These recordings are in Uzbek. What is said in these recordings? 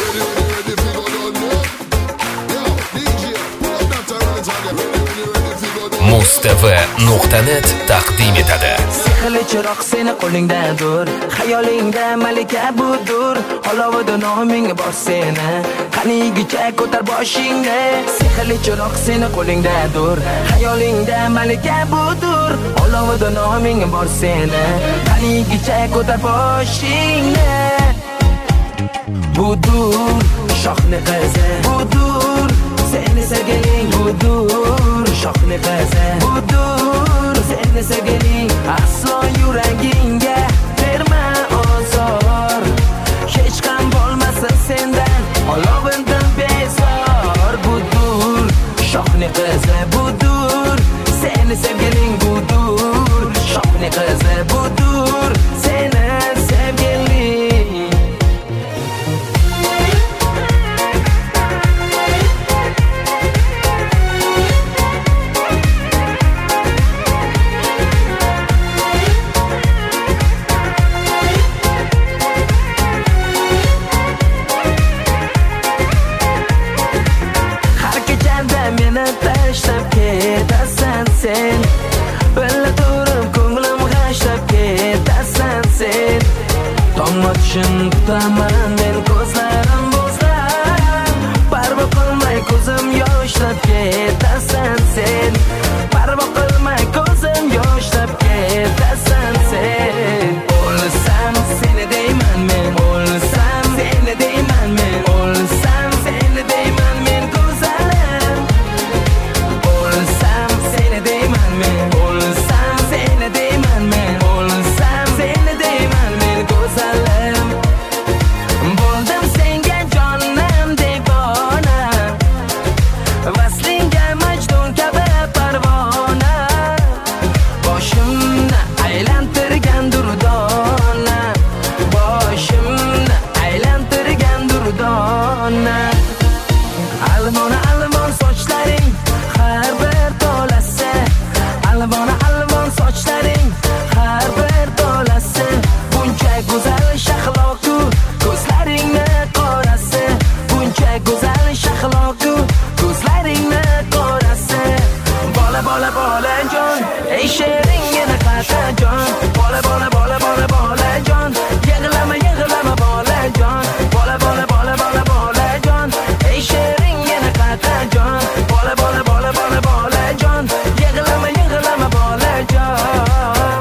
Mustv.net taqdim etadi. Sehrli chiroq seni qo'lingdadir, xayolingda malika budur, olovida noming bor seni, qanigicha ko'tar boshingni. Sehrli chiroq seni qo'lingdadir, xayolingda malika budur, olovida noming bor seni, qanigicha ko'tar boshingni. Budur shohni qizi, budur seni sevgiling, budur shohni qizi, budur seni sevgiling, aslo yuragingga berma ozor, hech qam bo'lmasin sendan olovindan bezor. Budur shohni qizi, budur seni sevgiling, budur shohni qizi, budur seni sevgiling. Tashlab ketasan sen, bila turib ko'nglim g'ashlab ketasan sen. Tong otishini kutaman men, ko'zlarim bo'zlar, parvo qilmay ko'zim yoshlab ketasan sen, parvo qilmay ko'zim yoshlab ketasan sen. O'lsam seni deyman men, o'lsam seni deyman men, o'lsam seni deyman men go'zalim. O'lsam seni deyman men, o'lsam seni deyman men, o'lsam seni deyman men go'zalim. Bo'ldim senga jonim devona, vaslingga majdun kabi parvona, boshimni aylantirgan durdona, boshimni aylantirgan durdona. Alvon alvon sochlaring har bir tolasi, alvon alvon sochlaring har bir tolasi, buncha go'zal shahloku ko'zlaringni qorasi, buncha go'zal shahloku ko'zlaringni qorasi. Bola bola bola jon, ey sheringni qatajon, bola bola bola bola bola jon, yig'lama yig'lama bola jon, bola bola bola bola bola jon, ey sheringni qatajon, bola bola bola bola bola jon, yig'lama yig'lama bola jon.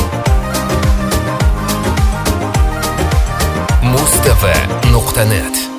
Mustv.net